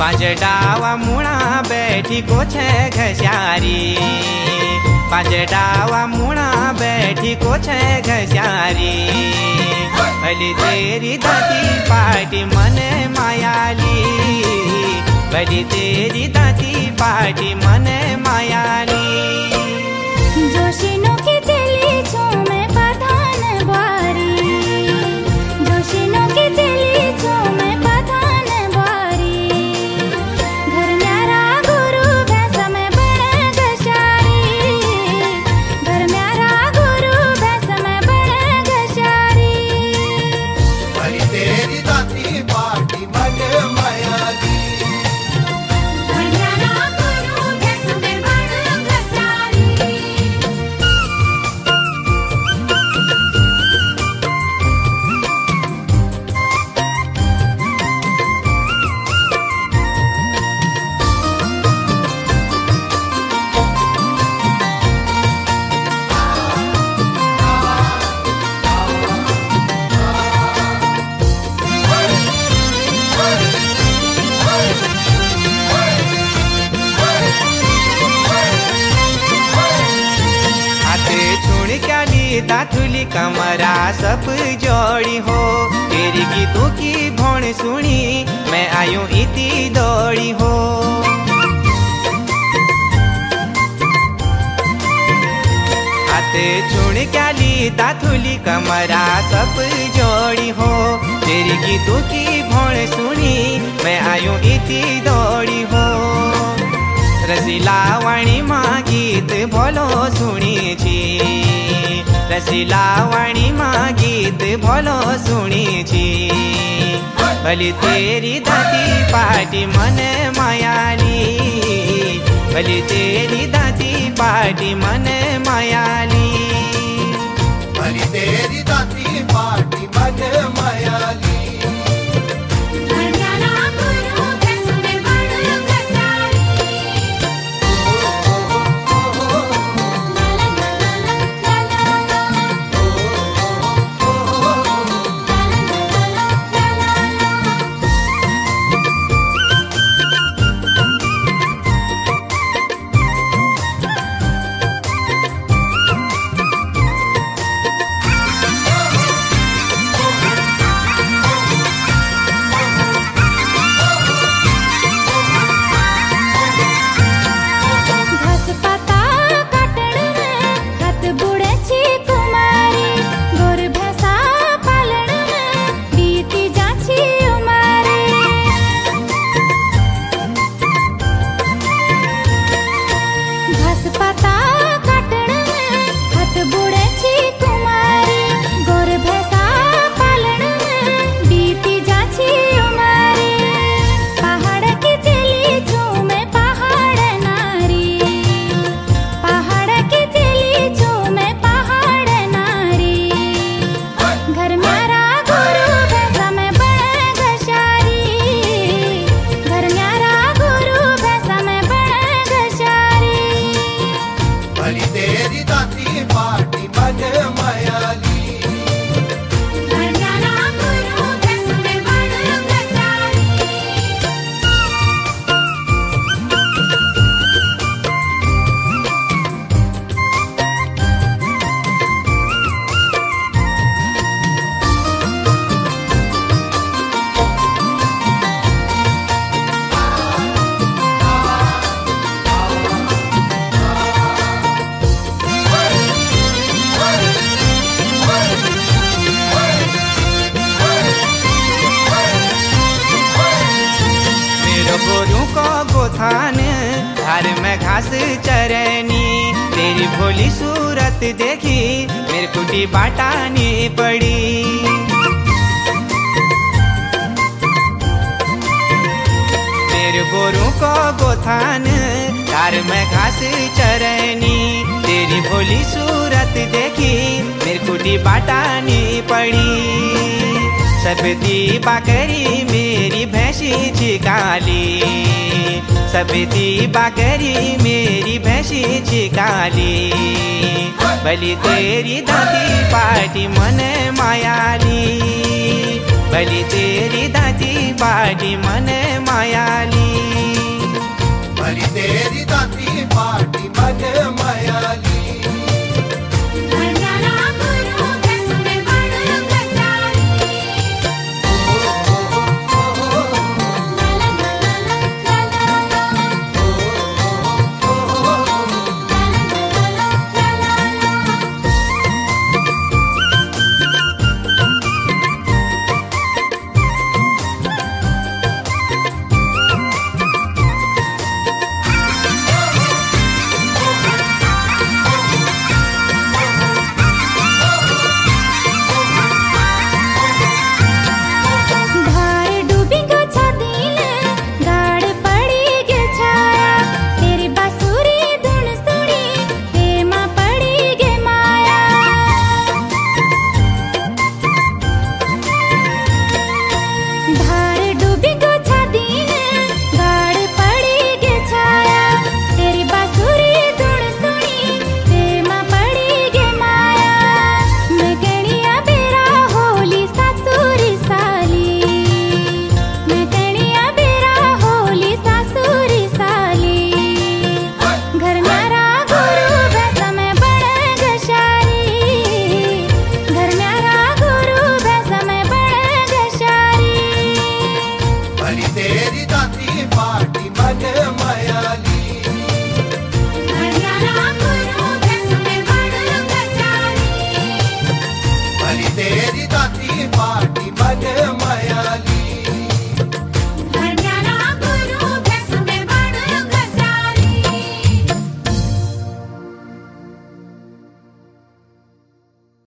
पांच डावा मुणा बैठी को छे घस्यारी, पांच डावा मुणा बैठी को छे घस्यारी। भली तेरी दाती पाटी मने मायाली, भली तेरी दाती पाटी मने मायाली। जोशीनो की चली छो मैं पठान बारी, जोशीनो की चली छो मैं पठान बारी। घर म्यारा गुरु भैंस में बड़े घस्यारी, घर म्यारा गुरु भैंस में बड़े घस्यारी। भली तेरी दाती पाटी मने मायाली, दाथुली कमरा सब जोड़ी हो। तेरी गीतों की भोण सुनी मैं आयूं इती दौड़ी हो। हाथे छुण क्या ली दाथुली कमरा सब जोड़ी हो। तेरी गीतों की भोण सुनी मैं आयूं इती दौड़ी हो। रसीला वाणी माँ गीत भोलो सुनी छी, रसीला वाणी माँ गीत भोलो सुनी छी। भली तेरी दाती पाटी मने मायाली, भली तेरी दाती पाटी मने मायाली, भली तेरी दाती पाटी मने मायाली। घर में घास चरनी। तेरी भोली सूरत देखी मेरे कुटी बाटानी पड़ी। मेरे गोरू को गोथान घर में घास चरनी। तेरी भोली सूरत देखी मेरे कुटी बाटानी पड़ी। सबदी बाकरी मेरी भैंसी छिकाली। सबदी बाकरी मेरी भैंसी छिकाली। भली तेरी दादी पाटी मन मायाली। भली तेरी दादी पाटी मन मायाली। पाटी मन मयाली तेरी दाती पार्टी मन